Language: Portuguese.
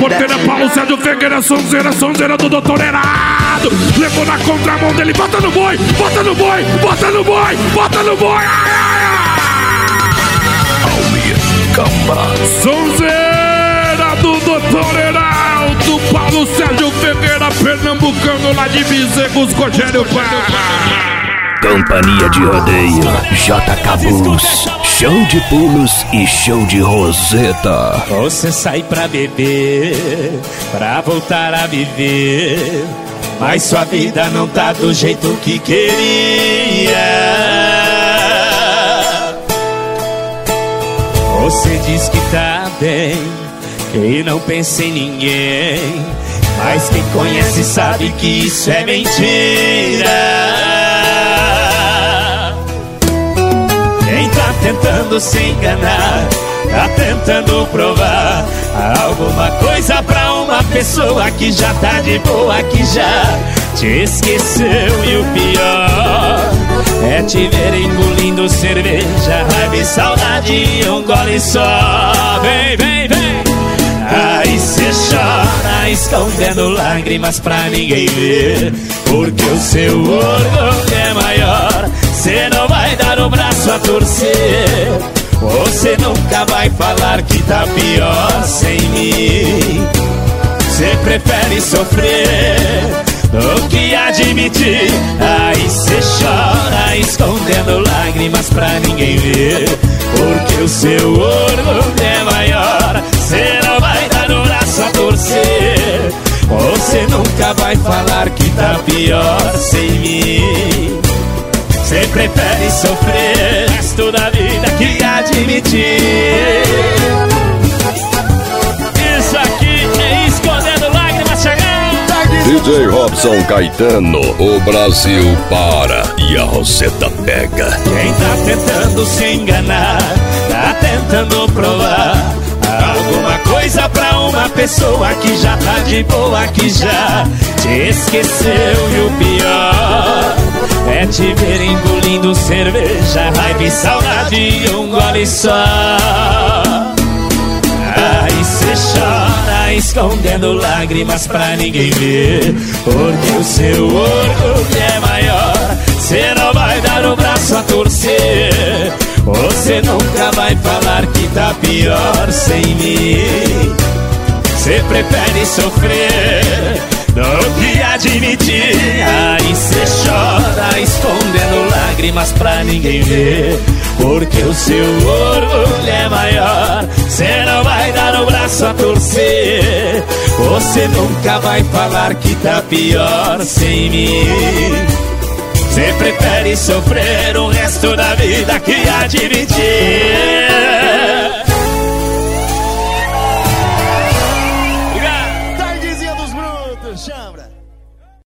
porteira, Paulo Sérgio Ferreira, sonzeira do doutor Herado. Levou na contramão dele, bota no boi, bota no boi, bota no boi, bota no boi. Sonzeira do doutor Heraldo, Paulo Sérgio Ferreira, pernambucano lá de Bezerros, Rogério Pá. Companhia de rodeio, JK Bus, show de pulos e show de roseta. Você sai pra beber, pra voltar a viver, mas sua vida não tá do jeito que queria. Você diz que tá bem, que não pensa em ninguém, mas quem conhece sabe que isso é mentira. Quem tá tentando se enganar, tá tentando provar alguma coisa pra uma pessoa que já tá de boa, que já te esqueceu. E o pior é te ver engolindo cerveja, raiva e saudade em um gole só. Vem, vem, vem. Aí cê chora, escondendo lágrimas pra ninguém ver, porque o seu orgulho é maior. Cê não vai dar o braço a torcer, você nunca vai falar que tá pior sem mim. Cê prefere sofrer do que admitir. Aí cê chora, escondendo lágrimas pra ninguém ver, porque o seu orgulho é maior. Cê não vai dar o braço a torcer, você nunca vai falar que tá pior sem mim. Cê prefere sofrer o resto da vida que admitir. Isso aqui é escondendo lágrimas chegando. DJ Robson Caetano, o Brasil para e a roseta pega. Quem tá tentando se enganar, tá tentando provar alguma coisa pra uma pessoa que já tá de boa, que já te esqueceu. E o pior é te ver engolindo cerveja, raiva e saudade em um gole só. Aí cê chora, escondendo lágrimas pra ninguém ver, porque o seu orgulho é maior. Cê não vai dar o braço a torcer, você nunca vai falar que tá pior sem mim. Cê prefere sofrer do que admitir. Aí cê chora, escondendo lágrimas pra ninguém ver, porque o seu orgulho é maior. Cê não vai dar o braço a torcer, você nunca vai falar que tá pior sem mim. Cê prefere sofrer o resto da vida que admitir.